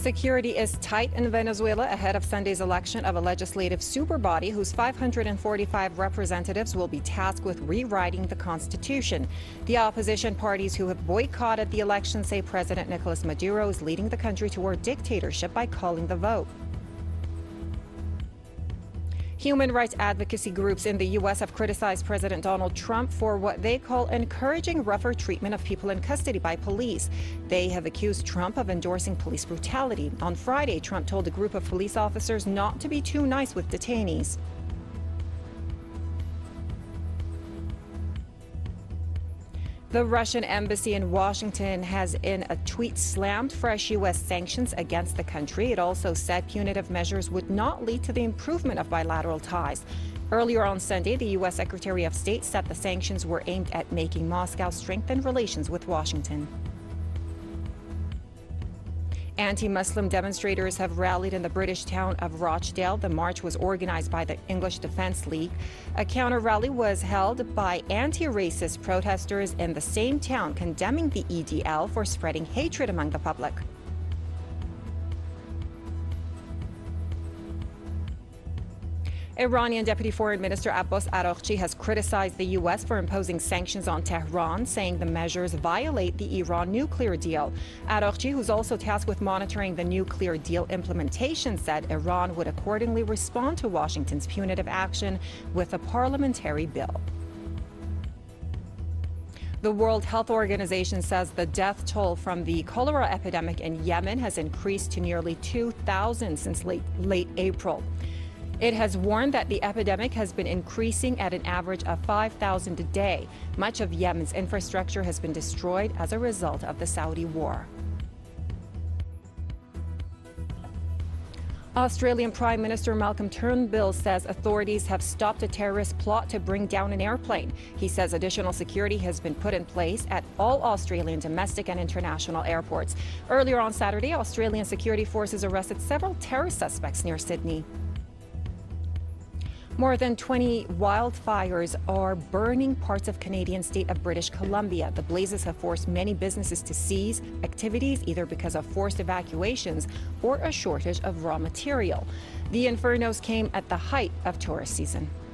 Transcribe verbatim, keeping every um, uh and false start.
Security is tight in Venezuela ahead of Sunday's election of a legislative superbody whose five hundred forty-five representatives will be tasked with rewriting the constitution. The opposition parties who have boycotted the election say President Nicolas Maduro is leading the country toward dictatorship by calling the vote. Human rights advocacy groups in the U S have criticized President Donald Trump for what they call encouraging rougher treatment of people in custody by police. They have accused Trump of endorsing police brutality. On Friday, Trump told a group of police officers not to be too nice with detainees. The Russian embassy in Washington has, in a tweet, slammed fresh U S sanctions against the country. It also said punitive measures would not lead to the improvement of bilateral ties. Earlier on Sunday, the U S Secretary of State said the sanctions were aimed at making Moscow strengthen relations with Washington. Anti-Muslim demonstrators have rallied in the British town of Rochdale. The march was organized by the English Defence League. A counter-rally was held by anti-racist protesters in the same town, condemning the E D L for spreading hatred among the public. Iranian Deputy Foreign Minister Abbas Araghchi has criticized the U S for imposing sanctions on Tehran, saying the measures violate the Iran nuclear deal. Araghchi, who's also tasked with monitoring the nuclear deal implementation, said Iran would accordingly respond to Washington's punitive action with a parliamentary bill. The World Health Organization says the death toll from the cholera epidemic in Yemen has increased to nearly two thousand since late, late April. It has warned that the epidemic has been increasing at an average of five thousand a day. Much of Yemen's infrastructure has been destroyed as a result of the Saudi war. Australian Prime Minister Malcolm Turnbull says authorities have stopped a terrorist plot to bring down an airplane. He says additional security has been put in place at all Australian domestic and international airports. Earlier on Saturday, Australian security forces arrested several terror suspects near Sydney. More than twenty wildfires are burning parts of Canadian state of British Columbia. The blazes have forced many businesses to cease activities either because of forced evacuations or a shortage of raw material. The infernos came at the height of tourist season.